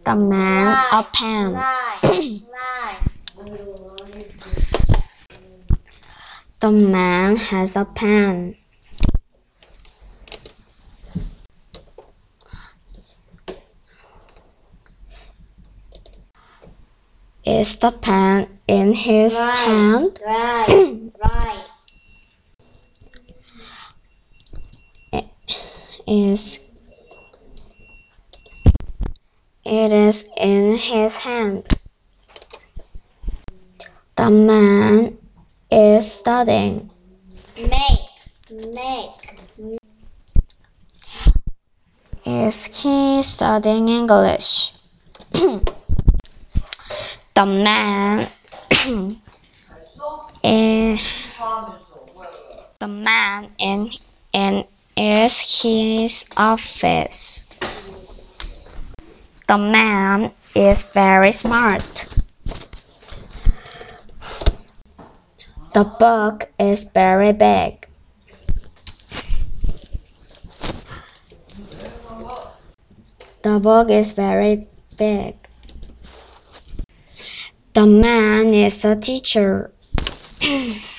The man a pen. The man has a pen. Is the pen in his hand? Right. It is in his hand. The man is studying. Make. Is he studying English? The man in his office. The man is very smart. The book is very big. The book is very big. The man is a teacher.